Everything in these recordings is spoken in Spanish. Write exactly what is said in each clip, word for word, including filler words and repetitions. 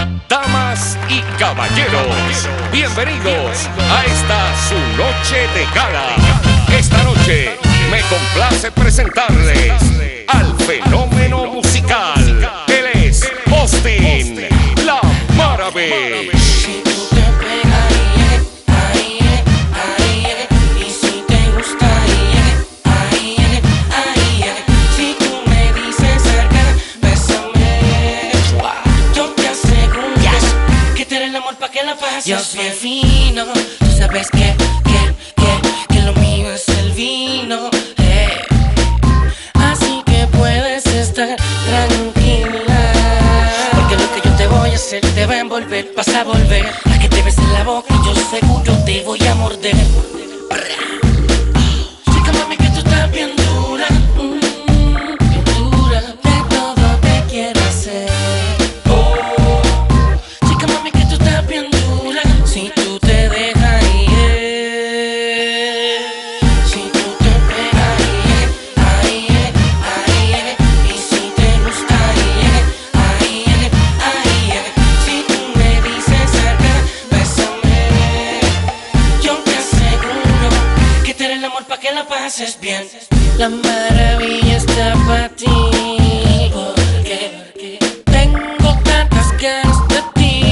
Damas y caballeros, bienvenidos a esta su noche de gala. Esta noche me complace presentarles al fenómeno musical. Él es Austin, La Maravich. Yo soy fino, tú sabes que, que, que, que lo mío es el vino, eh. Así que puedes estar tranquila, porque lo que yo te voy a hacer te va a envolver. Vas a volver a que te beses la boca y yo seguro te voy a morder. Chica, mami, que tú estás bien dura, mm, bien dura. De todo te quiero hacer. Si tú te dejas ir, si tú te pegas ir, ahí es, ahí es. Y si te gusta ir, ahí es, ahí es. Si tú me dices acá, bésame, yo te aseguro que te haré el amor pa' que la pases bien. La maravilla está pa' ti, porque tengo tantas ganas de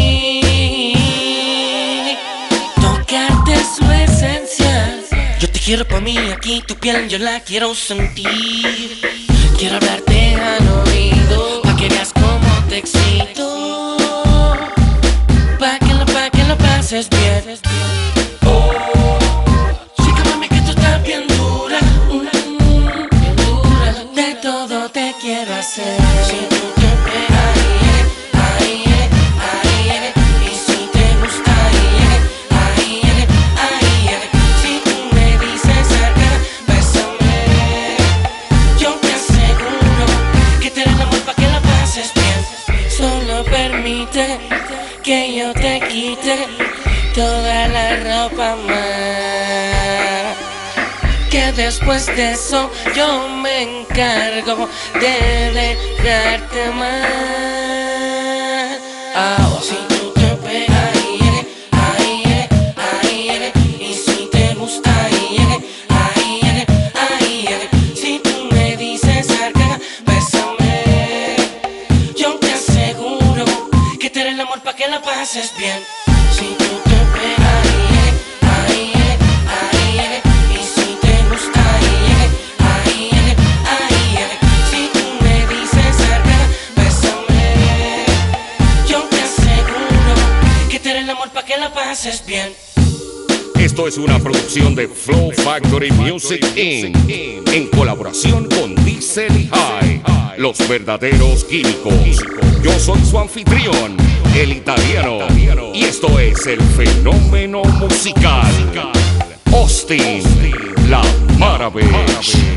su esencia. Yo te quiero pa' mí, aquí tu piel yo la quiero sentir. Quiero hablarte al oído, pa' que veas cómo te excito, pa' que lo, pa' que lo pases bien. Oh, chica, mami, que tú estás bien dura, mm, bien dura. De todo te quiero hacer. Si tú te pegas ahí, ahí, ahí, y si te gusta ahí, permite que yo te quite toda la ropa más, que después de eso yo me encargo de dejarte más. Oh, si tú te pegas ahí, ahí, ahí, y si te gusta ahí, ahí, ahí, si tú me dices acá, bésame, yo te aseguro que te haré el amor pa' que la pases bien. Si tú te pegas ahí, ahí, ahí, y si te gusta ahí, ahí, ahí, si tú me dices acá, bésame, yo te aseguro que te haré el amor pa' que la pases bien. Esto es una producción de Flow Factory Music incorporated en colaboración con Diesel y High, los verdaderos químicos. Yo soy su anfitrión, el italiano, y esto es el fenómeno musical Austin, La Maravich.